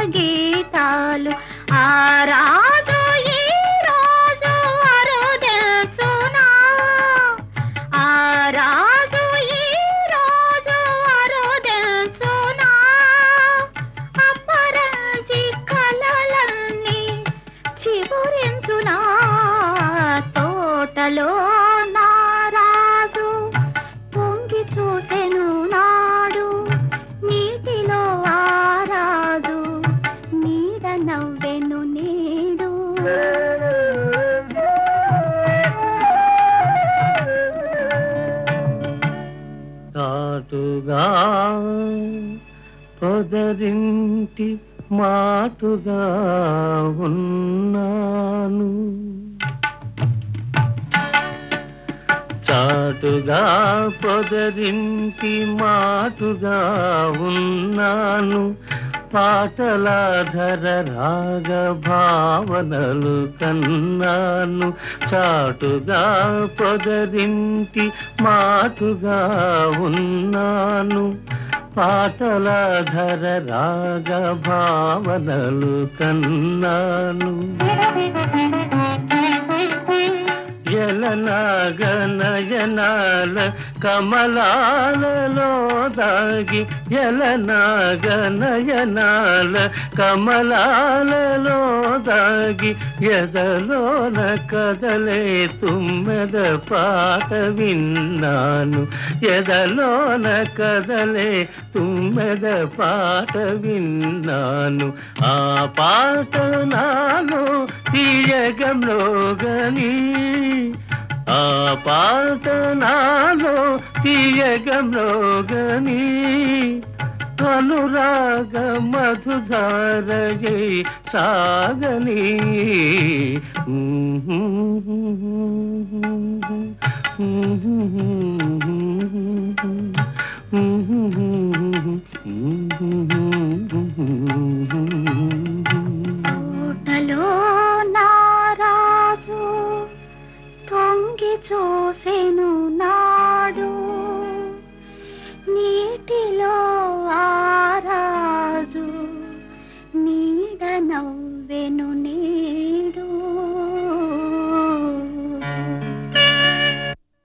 గీతాలు ఆ రాజు ఈ రోజు అరుదెల్చునా ఆ రాజు ఈ రోజు అరుదెల్చునా అపరంజి కలలన్నీ చిగురించునా తోటలో నారాజు పొంగి చూసెను నాడు నీటిలో ఆరాజు నీడ నవ్వెను నేడు తాటుగా పొదరింటి మాటుగా ఉన్నాను చాటుగా పొదరింటి మాటుగా ఉన్నాను పాటలాధర రాగ భావనలు కన్నాను చాటుగా పొదరింటి మాటుగా ఉన్నాను పాటలాధర రాగ భావనలు కన్నాను ఎలనాగనయనాల కమలాలలో దాగి ఎలనాగనయనాల కమలాలలో దాగి ఎదలోన కదలే తుమ్మెద పాట విన్నాను ఎదలోన కదలే తుమ్మెద పాట విన్నాను ఆ పాట నాలో తీయగంలోగని ఆ పాట నాలో తీయగంలోగని అనురాగ మధుధారయై సాగని